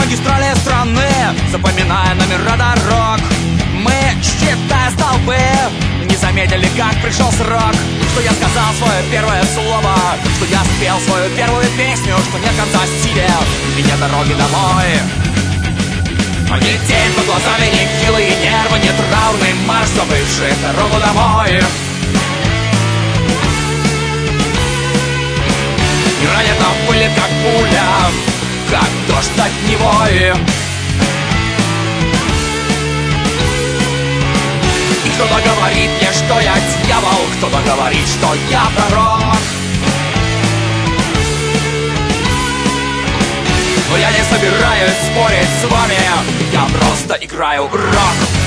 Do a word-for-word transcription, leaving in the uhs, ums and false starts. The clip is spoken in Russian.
магистрали страны, запоминая номера дорог. Мы, считая столбы, не заметили, как пришел срок. Что я сказал свое первое слово, что я спел свою первую песню, что нет конца силе и нет дороги домой. Ни тень под глазами, ни хилые нервы, ни траурный марш, забывший дорогу домой. И ранит нам пылит, как пуля, как дождь от невои. И кто-то говорит мне, что я дьявол, кто-то говорит, что я пророк. Но я не собираюсь спорить с вами, я просто играю рок.